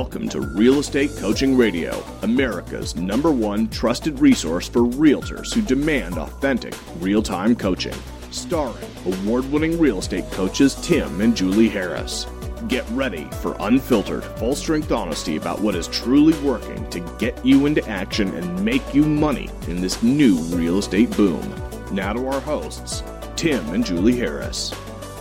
Welcome to Real Estate Coaching Radio, America's #1 trusted resource for realtors who demand authentic, real-time coaching. Starring award-winning real estate coaches Tim and Julie Harris. Get ready for unfiltered, full-strength honesty about what is truly working to get you into action and make you money in this new real estate boom. Now to our hosts, Tim and Julie Harris.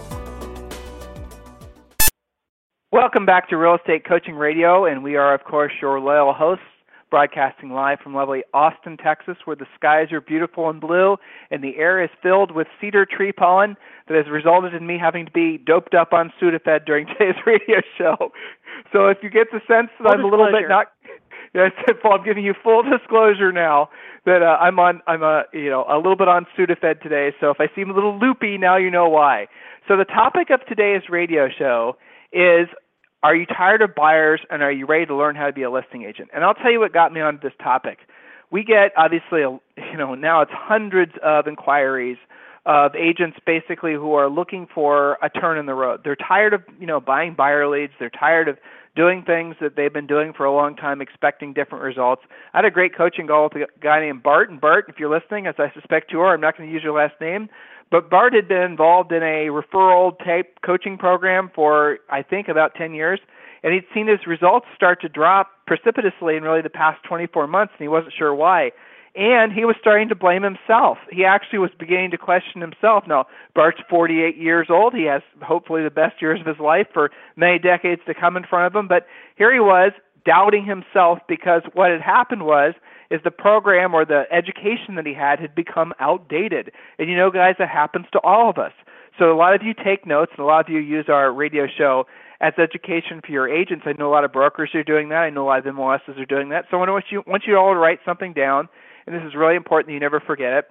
Welcome back to Real Estate Coaching Radio, and we are, of course, your loyal hosts, broadcasting live from lovely Austin, Texas, where the skies are beautiful and blue, and the air is filled with cedar tree pollen that has resulted in me having to be doped up on Sudafed during today's radio show. So if you get the sense that I'm a little bit not, yes, I'm giving you full disclosure now that I'm a little bit on Sudafed today. So if I seem a little loopy, now you know why. So the topic of today's radio show is, are you tired of buyers and are you ready to learn how to be a listing agent? And I'll tell you what got me onto this topic. We get, obviously, now it's hundreds of inquiries of agents basically who are looking for a turn in the road. They're tired of, buying buyer leads. They're tired of doing things that they've been doing for a long time, expecting different results. I had a great coaching call with a guy named Bart. And Bart, if you're listening, as I suspect you are, I'm not going to use your last name, but Bart had been involved in a referral-type coaching program for, I think, about 10 years, and he'd seen his results start to drop precipitously in really the past 24 months, and he wasn't sure why. And he was starting to blame himself. He actually was beginning to question himself. Now, Bart's 48 years old. He has hopefully the best years of his life for many decades to come in front of him, but here he was doubting himself because what had happened is the program or the education that he had become outdated. And guys, that happens to all of us. So a lot of you take notes and a lot of you use our radio show as education for your agents. I know a lot of brokers are doing that. I know a lot of MLSs are doing that. So I want you all to write something down, and this is really important that you never forget it.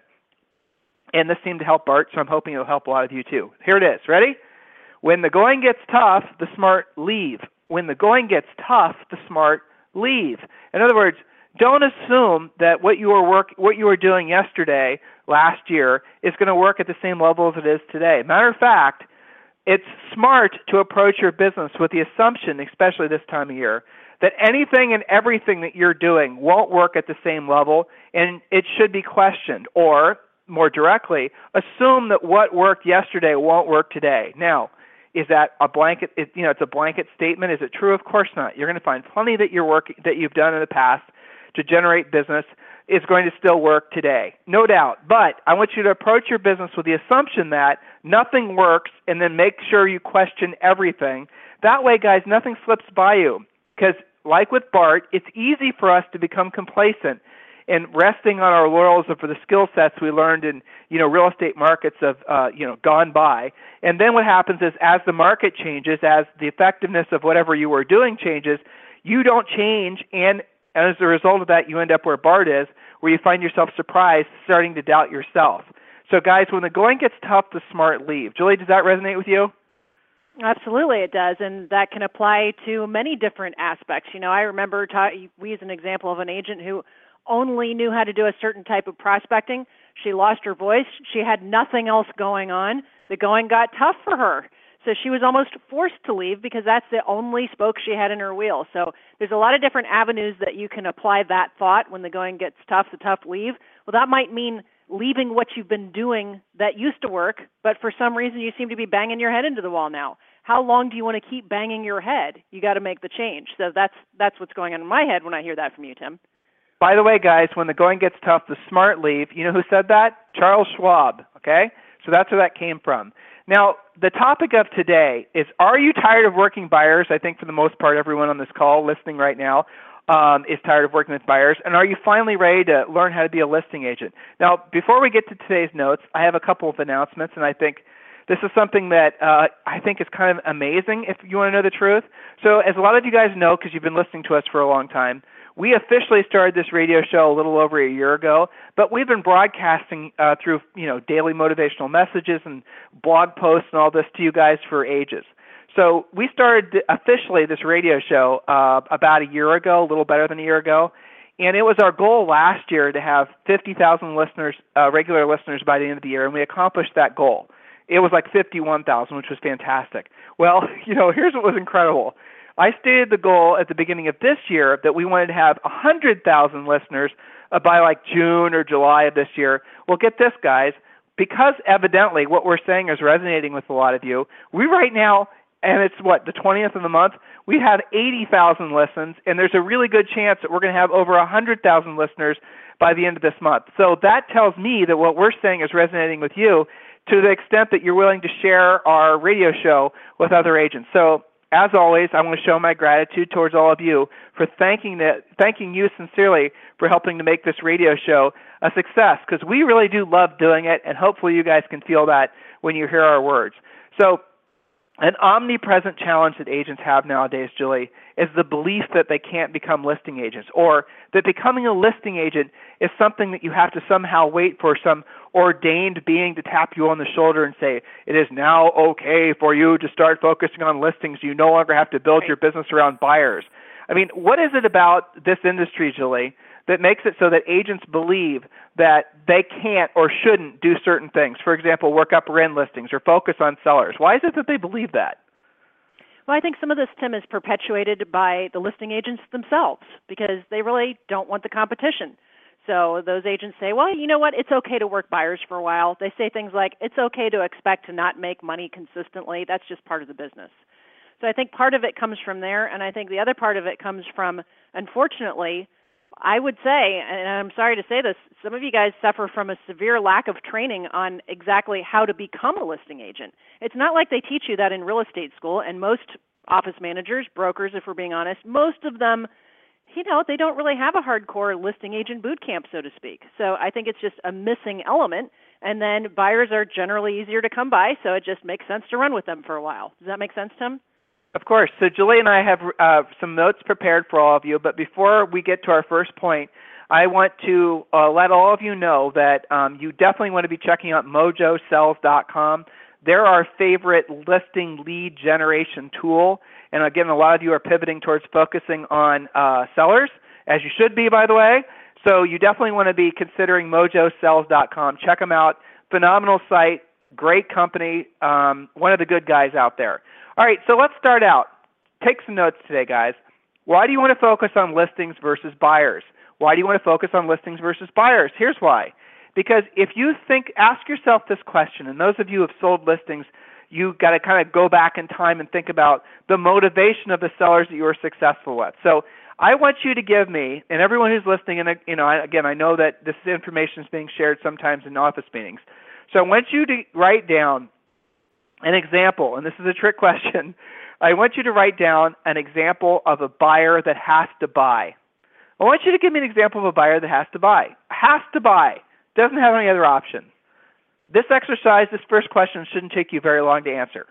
And this seemed to help Bart, so I'm hoping it'll help a lot of you too. Here it is. Ready? When the going gets tough, the smart leave. When the going gets tough, the smart leave. In other words, don't assume that what you were doing yesterday, last year, is going to work at the same level as it is today. Matter of fact, it's smart to approach your business with the assumption, especially this time of year, that anything and everything that you're doing won't work at the same level, and it should be questioned. Or, more directly, assume that what worked yesterday won't work today. Now, is that a blanket? It's a blanket statement. Is it true? Of course not. You're going to find plenty that you've done in the past to generate business is going to still work today. No doubt. But I want you to approach your business with the assumption that nothing works and then make sure you question everything. That way, guys, nothing slips by you. Because like with Bart, it's easy for us to become complacent and resting on our laurels for the skill sets we learned in real estate markets of gone by. And then what happens is as the market changes, as the effectiveness of whatever you were doing changes, you don't change, and as a result of that, you end up where Bart is, where you find yourself surprised, starting to doubt yourself. So guys, when the going gets tough, the smart leave. Julie, does that resonate with you? Absolutely, it does, and that can apply to many different aspects. I remember we use an example of an agent who only knew how to do a certain type of prospecting. She lost her voice. She had nothing else going on. The going got tough for her. So she was almost forced to leave because that's the only spoke she had in her wheel. So there's a lot of different avenues that you can apply that thought. When the going gets tough, the tough leave. Well, that might mean leaving what you've been doing that used to work, but for some reason you seem to be banging your head into the wall now. How long do you want to keep banging your head? You got to make the change. So that's what's going on in my head when I hear that from you, Tim. By the way, guys, when the going gets tough, the smart leave. You know who said that? Charles Schwab, okay? So that's where that came from. Now, the topic of today is, are you tired of working buyers? I think for the most part, everyone on this call listening right now is tired of working with buyers. And are you finally ready to learn how to be a listing agent? Now, before we get to today's notes, I have a couple of announcements, and I think this is something that I think is kind of amazing if you want to know the truth. So as a lot of you guys know, because you've been listening to us for a long time, we officially started this radio show a little over a year ago, but we've been broadcasting through daily motivational messages and blog posts and all this to you guys for ages. So we started officially this radio show about a year ago, a little better than a year ago, and it was our goal last year to have 50,000 listeners, regular listeners by the end of the year, and we accomplished that goal. It was like 51,000, which was fantastic. Well, here's what was incredible. I stated the goal at the beginning of this year that we wanted to have 100,000 listeners by like June or July of this year. Well, get this, guys. Because evidently what we're saying is resonating with a lot of you, we right now, and it's the 20th of the month, we have 80,000 listens, and there's a really good chance that we're going to have over 100,000 listeners by the end of this month. So that tells me that what we're saying is resonating with you to the extent that you're willing to share our radio show with other agents. So as always, I want to show my gratitude towards all of you for thanking you sincerely for helping to make this radio show a success, because we really do love doing it, and hopefully you guys can feel that when you hear our words. So an omnipresent challenge that agents have nowadays, Julie, is the belief that they can't become listing agents, or that becoming a listing agent is something that you have to somehow wait for some ordained being to tap you on the shoulder and say, it is now okay for you to start focusing on listings. You no longer have to build your business around buyers. I mean, what is it about this industry, Julie, that makes it so that agents believe that they can't or shouldn't do certain things? For example, work upper end listings or focus on sellers. Why is it that they believe that? Well, I think some of this, Tim, is perpetuated by the listing agents themselves because they really don't want the competition. So those agents say, well, you know what, it's okay to work buyers for a while. They say things like, it's okay to expect to not make money consistently. That's just part of the business. So I think part of it comes from there, and I think the other part of it comes from, unfortunately, I would say, and I'm sorry to say this, some of you guys suffer from a severe lack of training on exactly how to become a listing agent. It's not like they teach you that in real estate school, and most office managers, brokers, if we're being honest, most of them, they don't really have a hardcore listing agent boot camp, so to speak. So I think it's just a missing element, and then buyers are generally easier to come by, so it just makes sense to run with them for a while. Does that make sense, Tim? Of course. So Julie and I have some notes prepared for all of you, but before we get to our first point, I want to let all of you know that you definitely want to be checking out mojosells.com. They're our favorite listing lead generation tool, and again, a lot of you are pivoting towards focusing on sellers, as you should be, by the way. So you definitely want to be considering mojosells.com. Check them out. Phenomenal site, great company, one of the good guys out there. All right, so let's start out. Take some notes today, guys. Why do you want to focus on listings versus buyers? Why do you want to focus on listings versus buyers? Here's why. Because if you ask yourself this question, and those of you who have sold listings, you've got to kind of go back in time and think about the motivation of the sellers that you were successful with. So I want you to give me, and everyone who's listening, and again, I know that this information is being shared sometimes in office meetings. So I want you to write down an example, and this is a trick question. I want you to write down an example of a buyer that has to buy. I want you to give me an example of a buyer that has to buy. Has to buy. Doesn't have any other option. This exercise, this first question, shouldn't take you very long to answer.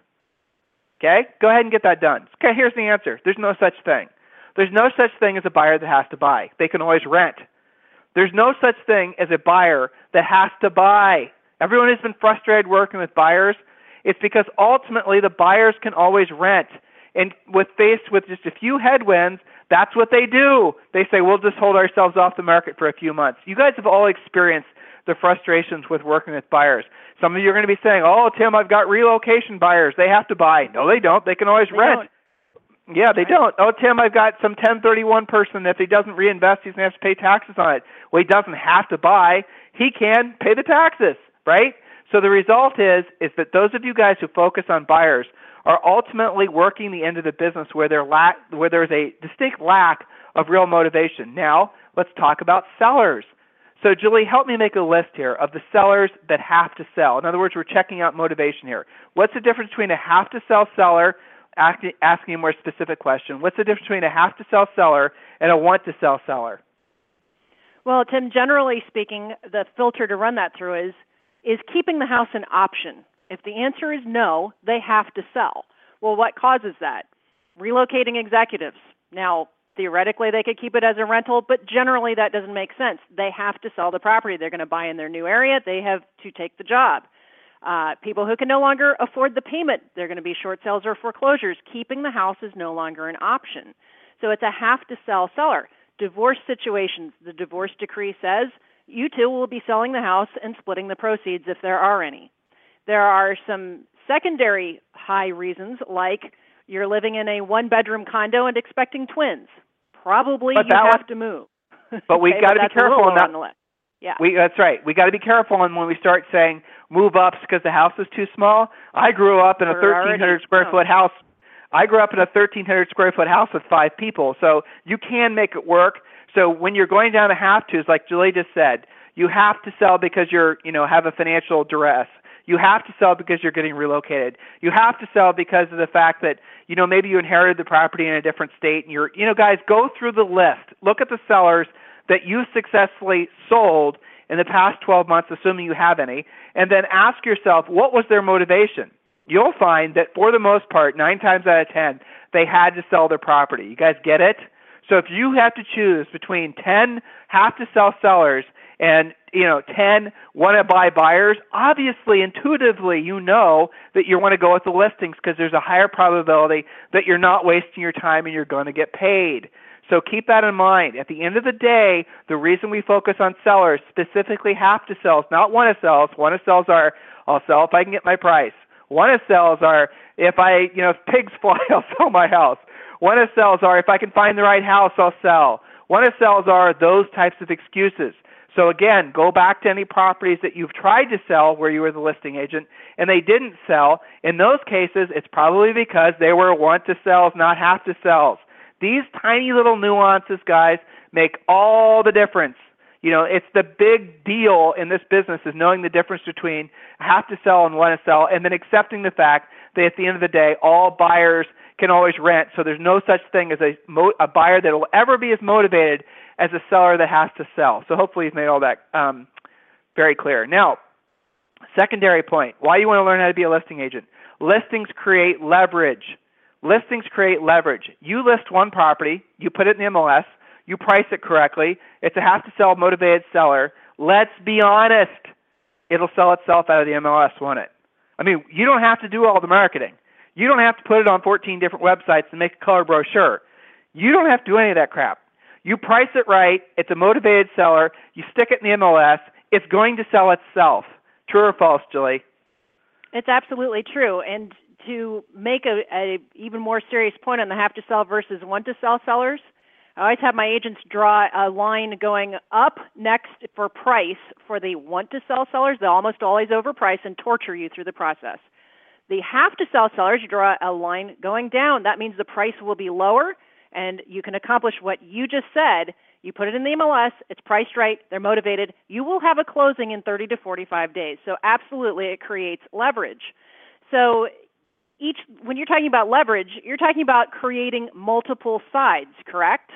Okay? Go ahead and get that done. Okay, here's the answer. There's no such thing. There's no such thing as a buyer that has to buy. They can always rent. There's no such thing as a buyer that has to buy. Everyone who's been frustrated working with buyers, it's because ultimately the buyers can always rent. And faced with just a few headwinds, that's what they do. They say, we'll just hold ourselves off the market for a few months. You guys have all experienced the frustrations with working with buyers. Some of you are going to be saying, oh, Tim, I've got relocation buyers. They have to buy. No, they don't. They can always rent. Yeah, they don't. Oh, Tim, I've got some 1031 person. If he doesn't reinvest, he's going to have to pay taxes on it. Well, he doesn't have to buy. He can pay the taxes, right? So the result is that those of you guys who focus on buyers are ultimately working the end of the business where there's a distinct lack of real motivation. Now, let's talk about sellers. So, Julie, help me make a list here of the sellers that have to sell. In other words, we're checking out motivation here. What's the difference between a have-to-sell seller, asking a more specific question, what's the difference between a have-to-sell seller and a want-to-sell seller? Well, Tim, generally speaking, the filter to run that through is keeping the house an option. If the answer is no, they have to sell. Well, what causes that? Relocating executives. Now, theoretically, they could keep it as a rental, but generally that doesn't make sense. They have to sell the property. They're going to buy in their new area. They have to take the job. People who can no longer afford the payment, they're going to be short sales or foreclosures. Keeping the house is no longer an option. So it's a have-to-sell seller. Divorce situations, the divorce decree says, you two will be selling the house and splitting the proceeds if there are any. There are some secondary high reasons, like You're living in a one-bedroom condo and expecting twins. Probably you have to move. But we've got to be careful on that. Yeah. That's right. We got to be careful on when we start saying move ups because the house is too small. I grew up in a 1,300 square foot house. I grew up in a 1,300 square foot house with 5 people, so you can make it work. So when you're going down to have tos, like Julie just said, you have to sell because you're, have a financial duress. You have to sell because you're getting relocated. You have to sell because of the fact that, maybe you inherited the property in a different state and you're, guys, go through the list. Look at the sellers that you successfully sold in the past 12 months, assuming you have any, and then ask yourself, what was their motivation? You'll find that for the most part, 9 times out of 10, they had to sell their property. You guys get it? So if you have to choose between 10 have-to-sell sellers and 10 want-to-buy buyers, obviously, intuitively, you know that you want to go with the listings because there's a higher probability that you're not wasting your time and you're going to get paid. So keep that in mind. At the end of the day, the reason we focus on sellers, specifically have-to-sells, not want-to-sells. Want-to-sells are, I'll sell if I can get my price. Want-to-sells are, if pigs fly, I'll sell my house. Want-to-sells are, if I can find the right house, I'll sell. Want-to-sells are those types of excuses. So again, go back to any properties that you've tried to sell where you were the listing agent and they didn't sell. In those cases, it's probably because they were want-to-sells, not have-to-sells. These tiny little nuances, guys, make all the difference. It's the big deal in this business is knowing the difference between have-to-sell and want-to-sell and then accepting the fact that at the end of the day, all buyers can always rent. So there's no such thing as a buyer that will ever be as motivated as a seller that has to sell. So hopefully you've made all that very clear. Now, secondary point, why you want to learn how to be a listing agent. Listings create leverage. Listings create leverage. You list one property, you put it in the MLS, you price it correctly, it's a have-to-sell motivated seller. Let's be honest, it'll sell itself out of the MLS, won't it? I mean, you don't have to do all the marketing. You don't have to put it on 14 different websites and make a color brochure. You don't have to do any of that crap. You price it right, it's a motivated seller, you stick it in the MLS, it's going to sell itself. True or false, Julie? It's absolutely true. And to make a even more serious point on the have-to-sell versus want-to-sell sellers, I always have my agents draw a line going up next for price for the want-to-sell sellers. They'll almost always overprice and torture you through the process. The have-to-sell sellers, you draw a line going down. That means the price will be lower, and you can accomplish what you just said. You put it in the MLS, it's priced right, they're motivated. You will have a closing in 30 to 45 days. So absolutely, it creates leverage. So when you're talking about leverage, you're talking about creating multiple sides, correct?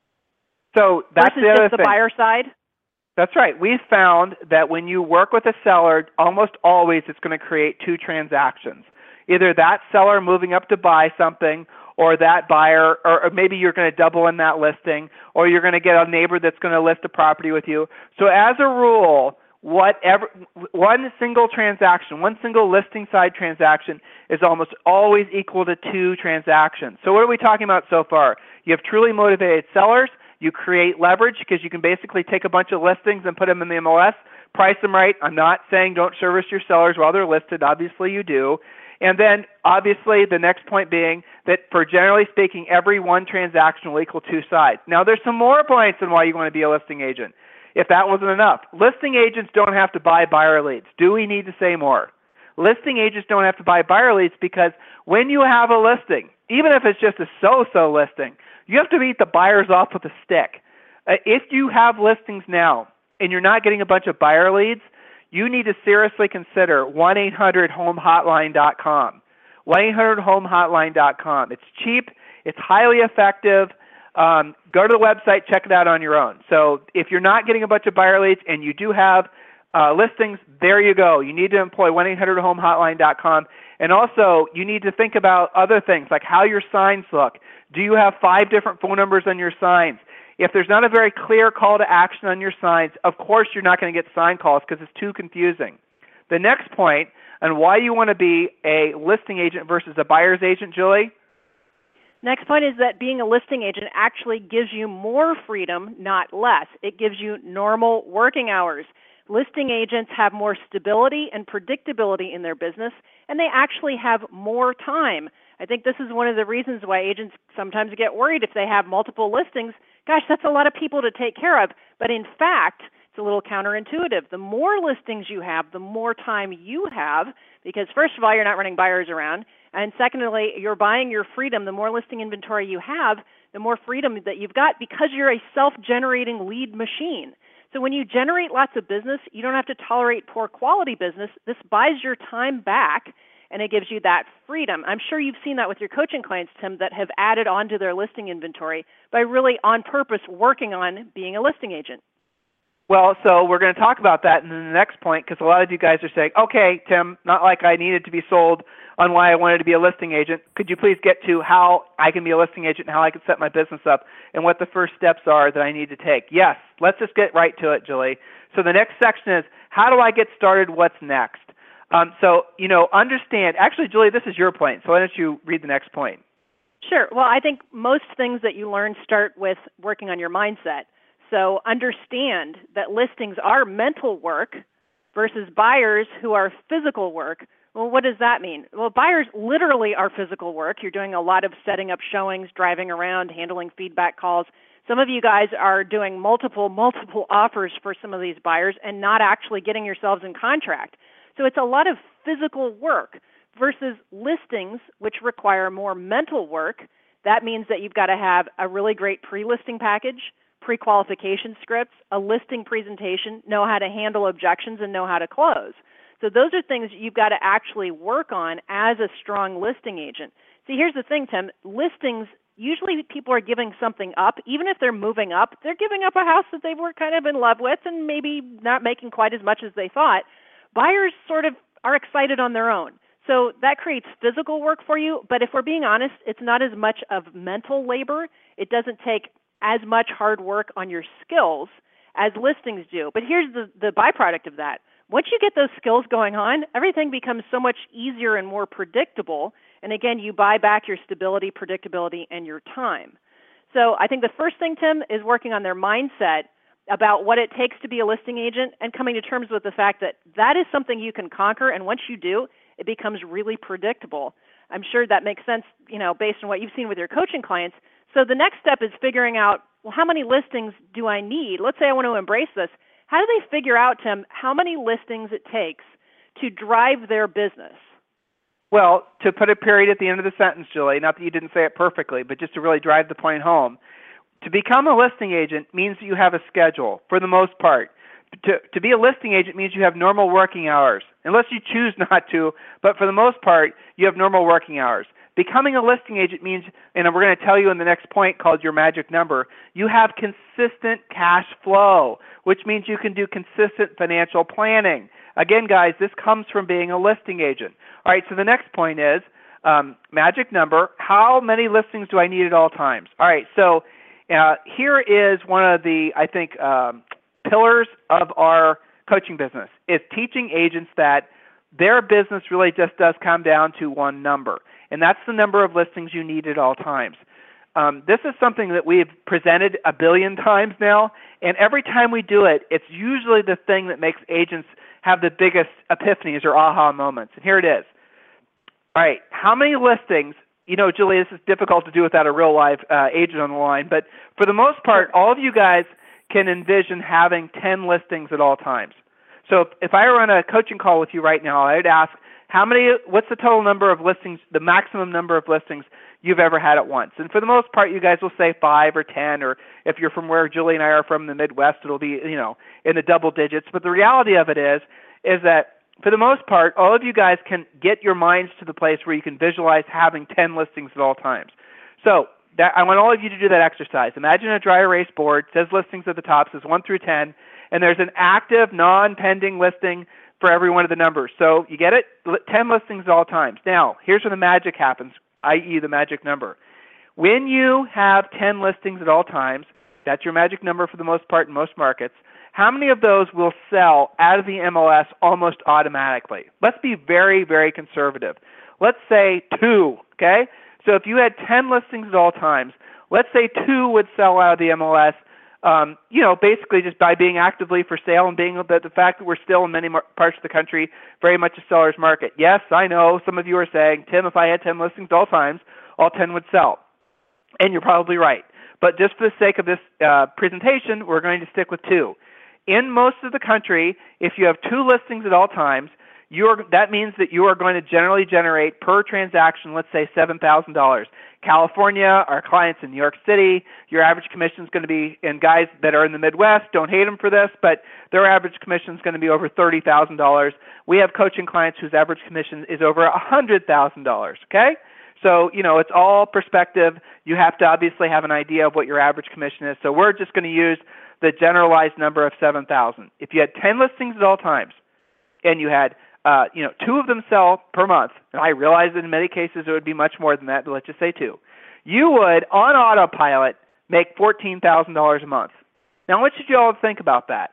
So that's versus the other just the thing. buyer side? That's right. We've found that when you work with a seller, almost always it's going to create 2 transactions. Either that seller moving up to buy something, or that buyer, or maybe you're going to double in that listing, or you're going to get a neighbor that's going to list a property with you. So as a rule, one single transaction, one single listing side transaction is almost always equal to 2 transactions. So what are we talking about so far? You have truly motivated sellers. You create leverage because you can basically take a bunch of listings and put them in the MLS, price them right. I'm not saying don't service your sellers while they're listed. Obviously you do. And then obviously the next point being that for generally speaking, every one transaction will equal 2 sides. Now there's some more points on why you want to be a listing agent. If that wasn't enough, listing agents don't have to buy buyer leads. Do we need to say more? Listing agents don't have to buy buyer leads because when you have a listing, even if it's just a so-so listing, you have to beat the buyers off with a stick. If you have listings now and you're not getting a bunch of buyer leads, you need to seriously consider 1-800-HOME-HOTLINE.com. 1-800-HOME-HOTLINE.com. It's cheap. It's highly effective. Go to the website, check it out on your own. So if you're not getting a bunch of buyer leads and you do have listings, there you go. You need to employ 1-800-HOME-HOTLINE.com. And also, you need to think about other things like how your signs look. Do you have 5 different phone numbers on your signs? If there's not a very clear call to action on your signs, of course you're not going to get sign calls because it's too confusing. The next point on why you want to be a listing agent versus a buyer's agent, Julie? Next point is that being a listing agent actually gives you more freedom, not less. It gives you normal working hours. Listing agents have more stability and predictability in their business, and they actually have more time. I think this is one of the reasons why agents sometimes get worried if they have multiple listings. Gosh, that's a lot of people to take care of. But in fact, it's a little counterintuitive. The more listings you have, the more time you have, because first of all, you're not running buyers around. And secondly, you're buying your freedom. The more listing inventory you have, the more freedom that you've got because you're a self-generating lead machine. So when you generate lots of business, you don't have to tolerate poor quality business. This buys your time back, and it gives you that freedom. I'm sure you've seen that with your coaching clients, Tim, that have added onto their listing inventory by really on purpose working on being a listing agent. Well, so we're going to talk about that in the next point because a lot of you guys are saying, okay, Tim, not like I needed to be sold on why I wanted to be a listing agent. Could you please get to how I can be a listing agent and how I can set my business up and what the first steps are that I need to take? Yes, let's just get right to it, Julie. So the next section is, how do I get started? What's next? Understand. Actually, Julie, this is your point, so why don't you read the next point? Sure. Well, I think most things that you learn start with working on your mindset. So understand that listings are mental work versus buyers who are physical work. Well, what does that mean? Well, buyers literally are physical work. You're doing a lot of setting up showings, driving around, handling feedback calls. Some of you guys are doing multiple offers for some of these buyers and not actually getting yourselves in contract. So it's a lot of physical work versus listings, which require more mental work. That means that you've got to have a really great pre-listing package, pre-qualification scripts, a listing presentation, know how to handle objections, and know how to close. So those are things you've got to actually work on as a strong listing agent. See, here's the thing, Tim. Listings, usually people are giving something up. Even if they're moving up, they're giving up a house that they were kind of in love with and maybe not making quite as much as they thought. Buyers sort of are excited on their own. So that creates physical work for you. But if we're being honest, it's not as much of mental labor. It doesn't take as much hard work on your skills as listings do. But here's the byproduct of that. Once you get those skills going on, everything becomes so much easier and more predictable. And again, you buy back your stability, predictability, and your time. So I think the first thing, Tim, is working on their mindset about what it takes to be a listing agent and coming to terms with the fact that that is something you can conquer. And once you do, it becomes really predictable. I'm sure that makes sense, based on what you've seen with your coaching clients. So the next step is figuring out, well, how many listings do I need? Let's say I want to embrace this. How do they figure out, Tim, how many listings it takes to drive their business? Well, to put a period at the end of the sentence, Julie, not that you didn't say it perfectly, but just to really drive the point home, to become a listing agent means that you have a schedule for the most part. To be a listing agent means you have normal working hours, unless you choose not to, but for the most part, you have normal working hours. Becoming a listing agent means, and we're going to tell you in the next point called your magic number, you have consistent cash flow, which means you can do consistent financial planning. Again, guys, this comes from being a listing agent. All right, so the next point is magic number. How many listings do I need at all times? All right, so here is one of the, I think, pillars of our coaching business is teaching agents that their business really just does come down to one number, and that's the number of listings you need at all times. This is something that we've presented 1 billion times now, and every time we do it, it's usually the thing that makes agents have the biggest epiphanies or aha moments. And here it is. All right, how many listings? Julie, this is difficult to do without a real live agent on the line, but for the most part, all of you guys can envision having 10 listings at all times. So if I run a coaching call with you right now, I would ask, what's the total number of listings, the maximum number of listings you've ever had at once? And for the most part, you guys will say 5 or 10, or if you're from where Julie and I are from, the Midwest, it'll be, in the double digits. But the reality of it is that for the most part, all of you guys can get your minds to the place where you can visualize having 10 listings at all times. So I want all of you to do that exercise. Imagine a dry erase board, says listings at the top, says 1 through 10, and there's an active, non-pending listing for every one of the numbers. So you get it? 10 listings at all times. Now, here's where the magic happens, i.e. the magic number. When you have 10 listings at all times, that's your magic number for the most part in most markets, how many of those will sell out of the MLS almost automatically? Let's be very, very conservative. Let's say 2, okay? So if you had 10 listings at all times, let's say 2 would sell out of the MLS basically just by being actively for sale and being the fact that we're still in many parts of the country very much a seller's market. Yes, I know some of you are saying, Tim, if I had 10 listings at all times, all 10 would sell. And you're probably right. But just for the sake of this presentation, we're going to stick with 2. In most of the country, if you have 2 listings at all times, that means that you are going to generally generate per transaction, let's say $7,000. California, our clients in New York City, your average commission is going to be, and guys that are in the Midwest, don't hate them for this, but their average commission is going to be over $30,000. We have coaching clients whose average commission is over $100,000, okay? So, it's all perspective. You have to obviously have an idea of what your average commission is. So we're just going to use the generalized number of 7,000. If you had 10 listings at all times and you had 2 of them sell per month, and I realize that in many cases it would be much more than that, but let's just say 2, you would, on autopilot, make $14,000 a month. Now, what should you all think about that?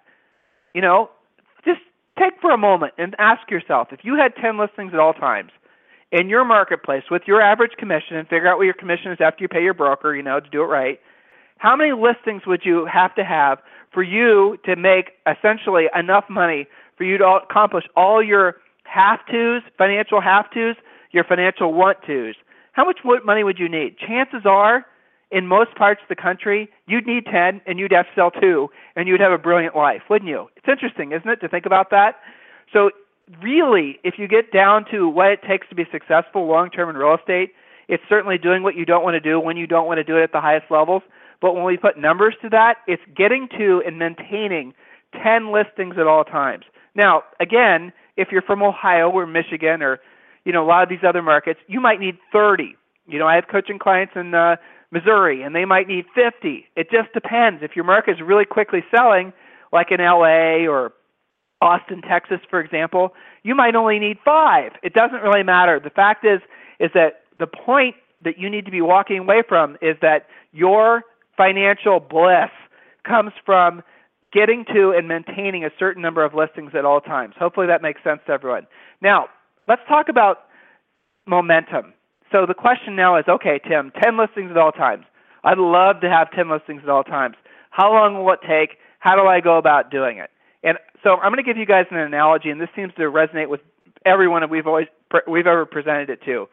Just take for a moment and ask yourself, if you had 10 listings at all times in your marketplace with your average commission, and figure out what your commission is after you pay your broker, to do it right, how many listings would you have to have for you to make essentially enough money for you to accomplish all your have-tos, financial have-tos, your financial want-tos? How much money would you need? Chances are, in most parts of the country, you'd need 10 and you'd have to sell 2 and you'd have a brilliant life, wouldn't you? It's interesting, isn't it, to think about that? So really, if you get down to what it takes to be successful long-term in real estate, it's certainly doing what you don't want to do when you don't want to do it at the highest levels. But when we put numbers to that, it's getting to and maintaining 10 listings at all times. Now, again, if you're from Ohio or Michigan or, a lot of these other markets, you might need 30. I have coaching clients in Missouri, and they might need 50. It just depends. If your market is really quickly selling, like in LA or Austin, Texas, for example, you might only need 5. It doesn't really matter. The fact is that the point that you need to be walking away from is that your financial bliss comes from getting to and maintaining a certain number of listings at all times. Hopefully that makes sense to everyone. Now, let's talk about momentum. So the question now is, okay, Tim, 10 listings at all times. I'd love to have 10 listings at all times. How long will it take? How do I go about doing it? And so I'm going to give you guys an analogy, and this seems to resonate with everyone that we've ever presented it to.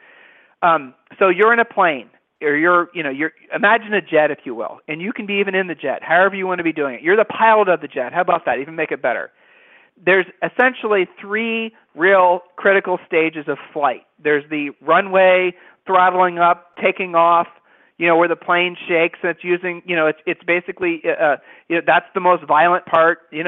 So you're in a plane, or you're imagine a jet, if you will, and you can be even in the jet, however you want to be doing it. You're the pilot of the jet. How about that? Even make it better. There's essentially 3 real critical stages of flight. There's the runway, throttling up, taking off, where the plane shakes, and it's using, it's basically, that's the most violent part. You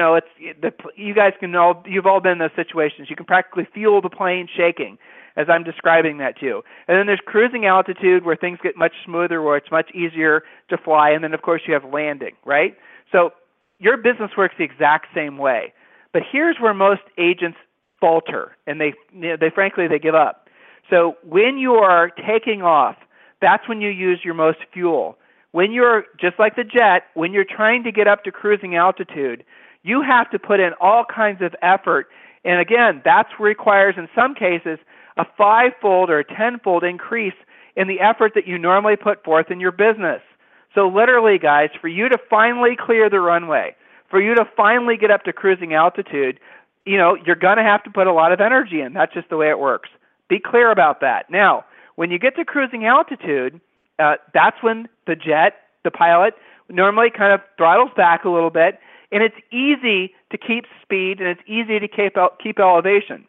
guys you've all been in those situations. You can practically feel the plane shaking as I'm describing that to you. And then there's cruising altitude, where things get much smoother, where it's much easier to fly. And then, of course, you have landing, right? So your business works the exact same way. But here's where most agents falter, and they frankly give up. So when you are taking off, that's when you use your most fuel. When you're, just like the jet, when you're trying to get up to cruising altitude, you have to put in all kinds of effort. And again, that's requires, in some cases, a 5-fold or a 10-fold increase in the effort that you normally put forth in your business. So literally, guys, for you to finally clear the runway, for you to finally get up to cruising altitude, you're going to have to put a lot of energy in. That's just the way it works. Be clear about that. Now, when you get to cruising altitude, that's when the jet, the pilot, normally kind of throttles back a little bit, and it's easy to keep speed, and it's easy to keep elevation.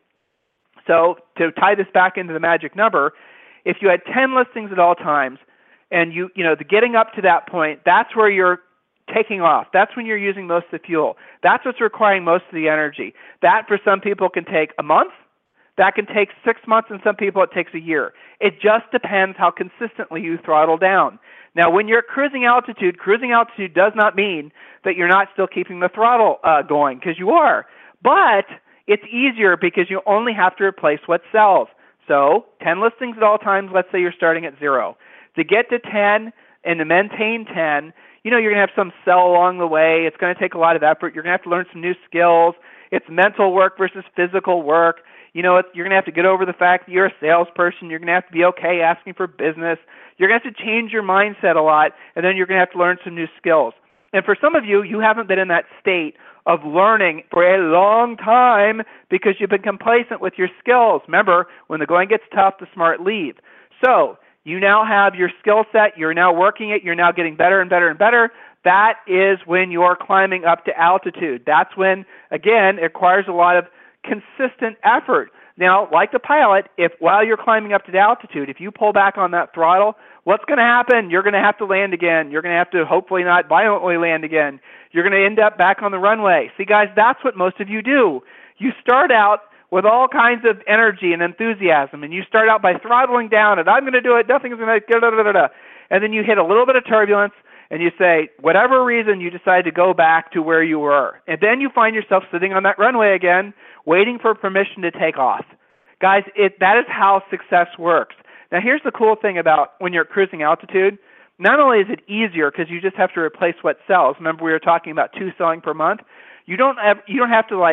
So to tie this back into the magic number, if you had 10 listings at all times, and the getting up to that point, that's where you're taking off. That's when you're using most of the fuel. That's what's requiring most of the energy. That, for some people, can take a month. That can take 6 months, and some people it takes a year. It just depends how consistently you throttle down. Now, when you're at cruising altitude does not mean that you're not still keeping the throttle going, because you are. But it's easier because you only have to replace what sells. So 10 listings at all times, let's say you're starting at 0. To get to 10 and to maintain 10, you're going to have some sell along the way. It's going to take a lot of effort. You're going to have to learn some new skills. It's mental work versus physical work. You're going to have to get over the fact that you're a salesperson. You're going to have to be okay asking for business. You're going to have to change your mindset a lot, and then you're going to have to learn some new skills. And for some of you, you haven't been in that state of learning for a long time because you've been complacent with your skills. Remember, when the going gets tough, the smart leave. So you now have your skill set. You're now working it. You're now getting better and better and better. That is when you're climbing up to altitude. That's when, again, it requires a lot of consistent effort. Now, like the pilot, if while you're climbing up to the altitude, if you pull back on that throttle, what's going to happen? You're going to have to land again. You're going to have to hopefully not violently land again. You're going to end up back on the runway. See, guys, that's what most of you do. You start out with all kinds of energy and enthusiasm, and you start out by throttling down, and I'm going to do it, nothing's going to da-da-da-da-da. And then you hit a little bit of turbulence, and you say, whatever reason, you decide to go back to where you were. And then you find yourself sitting on that runway again, waiting for permission to take off. Guys, that is how success works. Now, here's the cool thing about when you're at cruising altitude. Not only is it easier because you just have to replace what sells. Remember, we were talking about 2 selling per month. You don't have to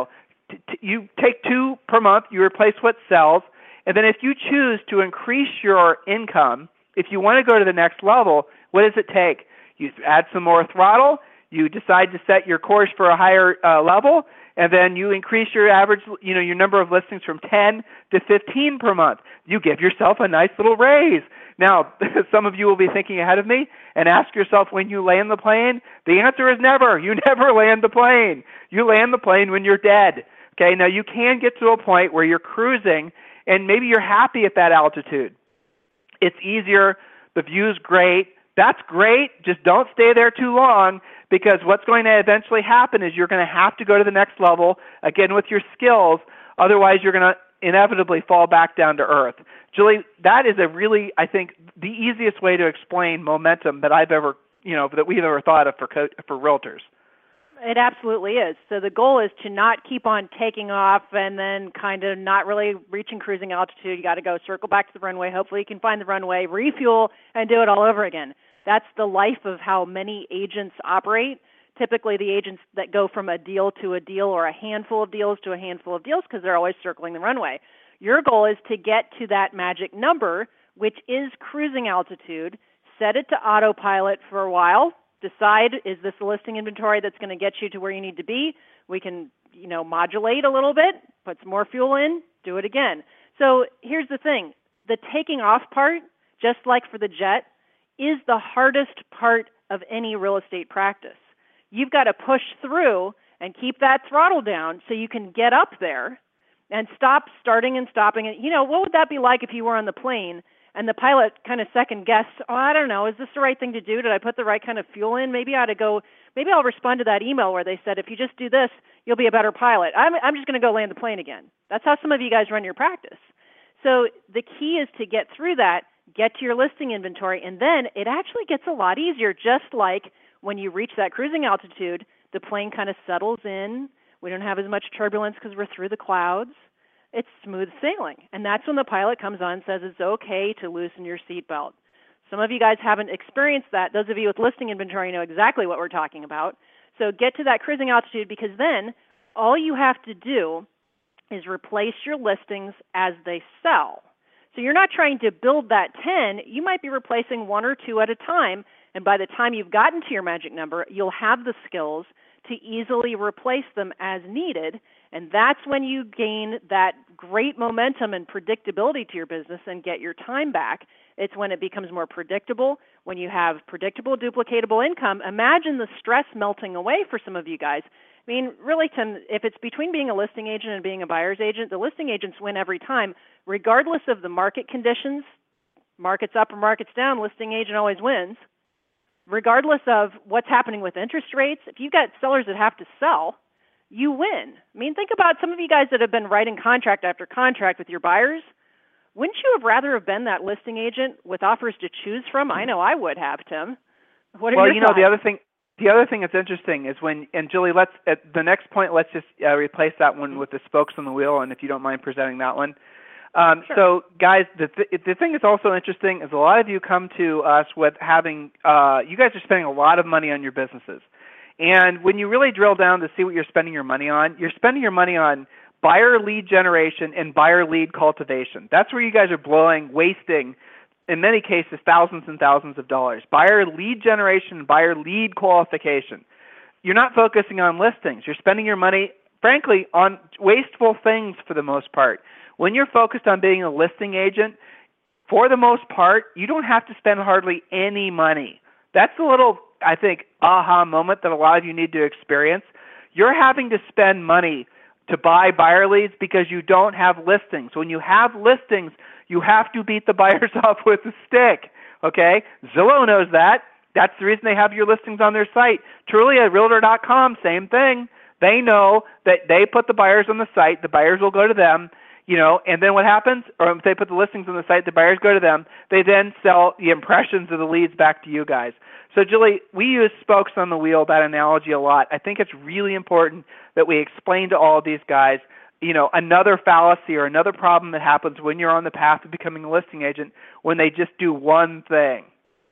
you take 2 per month. You replace what sells, and then if you choose to increase your income, if you want to go to the next level, what does it take? You add some more throttle. You decide to set your course for a higher level. And then you increase your average, your number of listings from 10 to 15 per month. You give yourself a nice little raise. Now, some of you will be thinking ahead of me and ask yourself when you land the plane. The answer is never. You never land the plane. You land the plane when you're dead. Okay, now you can get to a point where you're cruising and maybe you're happy at that altitude. It's easier. The view's great. That's great. Just don't stay there too long, because what's going to eventually happen is you're going to have to go to the next level, again, with your skills. Otherwise, you're going to inevitably fall back down to earth. Julie, that is really, I think, the easiest way to explain momentum that that we've ever thought of for realtors. It absolutely is. So the goal is to not keep on taking off and then kind of not really reaching cruising altitude. You got to go circle back to the runway. Hopefully you can find the runway, refuel, and do it all over again. That's the life of how many agents operate. Typically the agents that go from a deal to a deal or a handful of deals to a handful of deals because they're always circling the runway. Your goal is to get to that magic number, which is cruising altitude. Set it to autopilot for a while. Decide, is this a listing inventory that's going to get you to where you need to be? We can, modulate a little bit, put some more fuel in, do it again. So here's the thing. The taking off part, just like for the jet, is the hardest part of any real estate practice. You've got to push through and keep that throttle down so you can get up there and stop starting and stopping. And, what would that be like if you were on the plane and the pilot kind of second guessed, I don't know, is this the right thing to do? Did I put the right kind of fuel in? Maybe I'll respond to that email where they said, if you just do this, you'll be a better pilot. I'm just going to go land the plane again. That's how some of you guys run your practice. So the key is to get through that, get to your listing inventory, and then it actually gets a lot easier. Just like when you reach that cruising altitude, the plane kind of settles in. We don't have as much turbulence because we're through the clouds. It's smooth sailing. And that's when the pilot comes on and says it's okay to loosen your seatbelt. Some of you guys haven't experienced that. Those of you with listing inventory know exactly what we're talking about. So get to that cruising altitude, because then all you have to do is replace your listings as they sell. So you're not trying to build that 10. You might be replacing 1 or 2 at a time. And by the time you've gotten to your magic number, you'll have the skills to easily replace them as needed. And that's when you gain that great momentum and predictability to your business and get your time back. It's when it becomes more predictable, when you have predictable, duplicatable income. Imagine the stress melting away for some of you guys. I mean, really, Tim, if it's between being a listing agent and being a buyer's agent, the listing agents win every time, regardless of the market conditions. Market's up or market's down, listing agent always wins. Regardless of what's happening with interest rates, if you've got sellers that have to sell, you win. I mean, think about some of you guys that have been writing contract after contract with your buyers. Wouldn't you have rather have been that listing agent with offers to choose from? I know I would have, Tim. What are your thoughts? The other thing that's interesting is and Julie, at the next point, let's just replace that one with the spokes on the wheel, and if you don't mind presenting that one. Sure. So, guys, the thing that's also interesting is a lot of you come to us with having, you guys are spending a lot of money on your businesses. And when you really drill down to see what you're spending your money on, you're spending your money on buyer lead generation and buyer lead cultivation. That's where you guys are wasting in many cases, thousands and thousands of dollars. Buyer lead generation, buyer lead qualification. You're not focusing on listings. You're spending your money, frankly, on wasteful things for the most part. When you're focused on being a listing agent, for the most part, you don't have to spend hardly any money. That's a little, I think, aha moment that a lot of you need to experience. You're having to spend money to buy buyer leads because you don't have listings. When you have listings, you have to beat the buyers up with a stick, okay? Zillow knows that. That's the reason they have your listings on their site. Trulia, Realtor.com, same thing. They know that they put the buyers on the site, the buyers will go to them, and then what happens? Or if they put the listings on the site, the buyers go to them. They then sell the impressions of the leads back to you guys. So, Julie, we use spokes on the wheel, that analogy, a lot. I think it's really important that we explain to all of these guys, another fallacy or another problem that happens when you're on the path of becoming a listing agent when they just do one thing.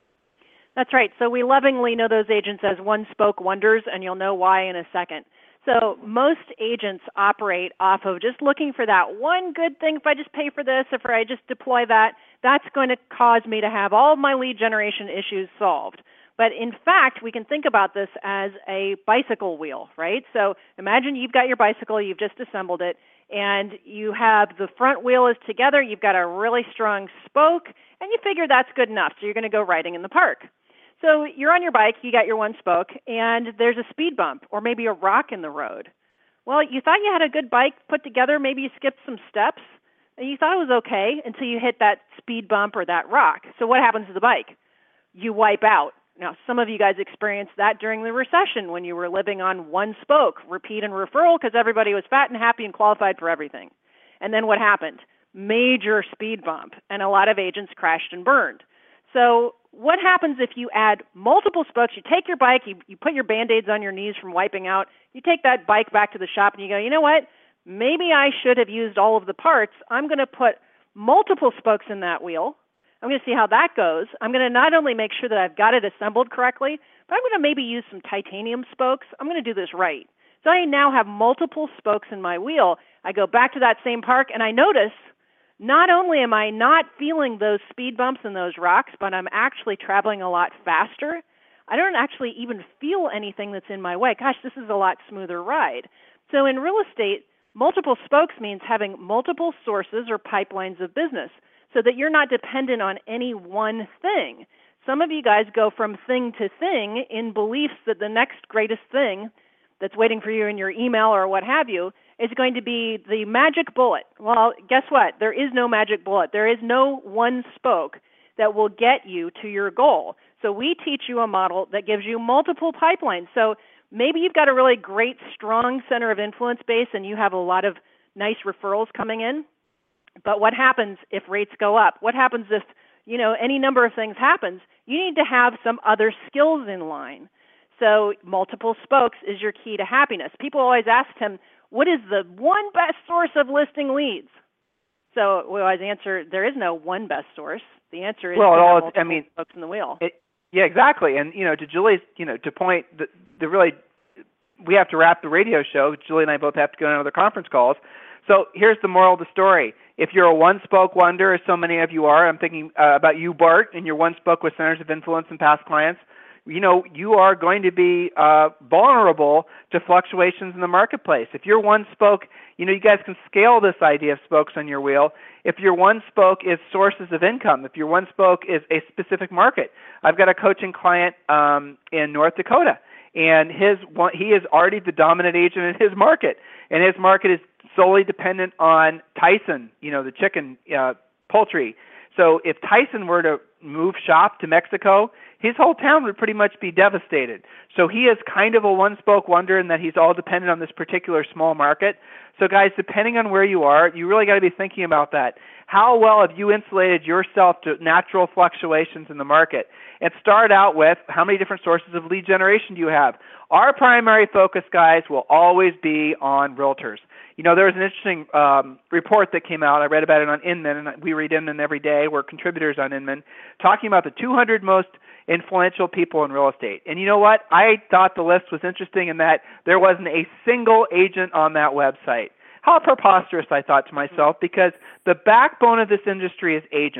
That's right. So we lovingly know those agents as one-spoke wonders, and you'll know why in a second. So most agents operate off of just looking for that one good thing. If I just pay for this, if I just deploy that, that's going to cause me to have all of my lead generation issues solved. But in fact, we can think about this as a bicycle wheel, right? So imagine you've got your bicycle, you've just assembled it, and you have the front wheel is together, you've got a really strong spoke, and you figure that's good enough, so you're going to go riding in the park. So you're on your bike, you got your one spoke, and there's a speed bump or maybe a rock in the road. Well, you thought you had a good bike put together, maybe you skipped some steps, and you thought it was okay until you hit that speed bump or that rock. So what happens to the bike? You wipe out. Now, some of you guys experienced that during the recession when you were living on one spoke, repeat and referral, because everybody was fat and happy and qualified for everything. And then what happened? Major speed bump, and a lot of agents crashed and burned. So what happens if you add multiple spokes? You take your bike, you put your Band-Aids on your knees from wiping out, you take that bike back to the shop and you go, you know what? Maybe I should have used all of the parts. I'm going to put multiple spokes in that wheel. I'm going to see how that goes. I'm going to not only make sure that I've got it assembled correctly, but I'm going to maybe use some titanium spokes. I'm going to do this right. So I now have multiple spokes in my wheel. I go back to that same park and I notice not only am I not feeling those speed bumps and those rocks, but I'm actually traveling a lot faster. I don't actually even feel anything that's in my way. Gosh, this is a lot smoother ride. So in real estate, multiple spokes means having multiple sources or pipelines of business so that you're not dependent on any one thing. Some of you guys go from thing to thing in beliefs that the next greatest thing that's waiting for you in your email or what have you is going to be the magic bullet. Well, guess what? There is no magic bullet. There is no one spoke that will get you to your goal. So we teach you a model that gives you multiple pipelines. So maybe you've got a really great, strong center of influence base and you have a lot of nice referrals coming in. But what happens if rates go up? What happens if, any number of things happens? You need to have some other skills in line. So multiple spokes is your key to happiness. People always ask him, what is the one best source of listing leads? So we always answer, there is no one best source. The answer is multiple spokes in the wheel. Yeah, exactly. And, to Julie's, to point, the really, we have to wrap the radio show. Julie and I both have to go on other conference calls. So here's the moral of the story. If you're a one-spoke wonder, as so many of you are, I'm thinking about you, Bart, and your one-spoke with centers of influence and past clients, you are going to be vulnerable to fluctuations in the marketplace. If your one spoke, you guys can scale this idea of spokes on your wheel. If your one spoke is sources of income, if your one spoke is a specific market. I've got a coaching client in North Dakota, and he is already the dominant agent in his market, and his market is solely dependent on Tyson, the chicken, poultry. So if Tyson were to move shop to Mexico, his whole town would pretty much be devastated. So he is kind of a one-spoke wonder in that he's all dependent on this particular small market. So guys, depending on where you are, you really got to be thinking about that. How well have you insulated yourself to natural fluctuations in the market? And start out with, how many different sources of lead generation do you have? Our primary focus, guys, will always be on realtors. There was an interesting report that came out. I read about it on Inman, and we read Inman every day. We're contributors on Inman, talking about the 200 most influential people in real estate. And you know what? I thought the list was interesting in that there wasn't a single agent on that website. How preposterous, I thought to myself, because the backbone of this industry is agents.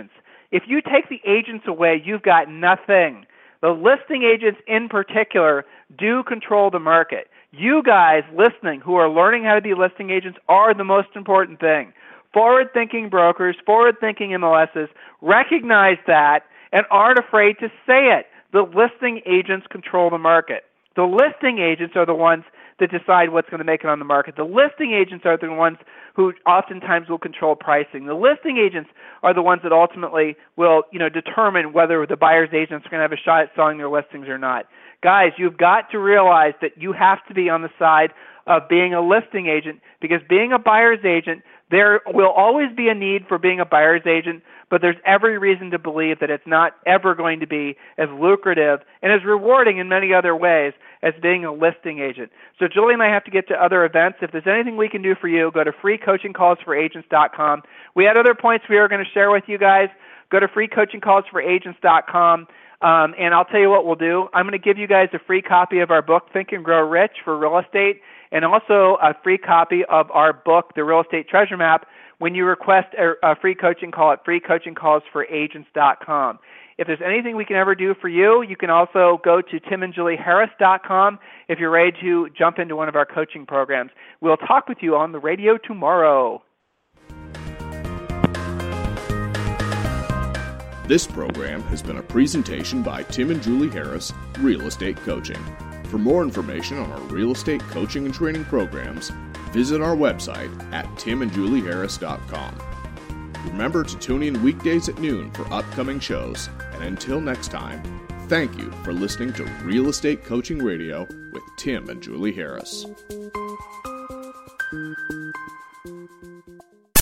If you take the agents away, you've got nothing. The listing agents in particular do control the market. You guys listening who are learning how to be listing agents are the most important thing. Forward-thinking brokers, forward-thinking MLSs recognize that and aren't afraid to say it. The listing agents control the market. The listing agents are the ones that decide what's going to make it on the market. The listing agents are the ones who oftentimes will control pricing. The listing agents are the ones that ultimately will, determine whether the buyer's agents are going to have a shot at selling their listings or not. Guys, you've got to realize that you have to be on the side of being a listing agent, because being a buyer's agent, there will always be a need for being a buyer's agent, but there's every reason to believe that it's not ever going to be as lucrative and as rewarding in many other ways as being a listing agent. So Julie and I have to get to other events. If there's anything we can do for you, go to freecoachingcallsforagents.com. We had other points we were going to share with you guys. Go to freecoachingcallsforagents.com. And I'll tell you what we'll do. I'm going to give you guys a free copy of our book, Think and Grow Rich for Real Estate, and also a free copy of our book, The Real Estate Treasure Map, when you request a free coaching call at freecoachingcallsforagents.com. If there's anything we can ever do for you, you can also go to timandjulieharris.com if you're ready to jump into one of our coaching programs. We'll talk with you on the radio tomorrow. This program has been a presentation by Tim and Julie Harris, Real Estate Coaching. For more information on our real estate coaching and training programs, visit our website at timandjulieharris.com. Remember to tune in weekdays at noon for upcoming shows, and until next time, thank you for listening to Real Estate Coaching Radio with Tim and Julie Harris.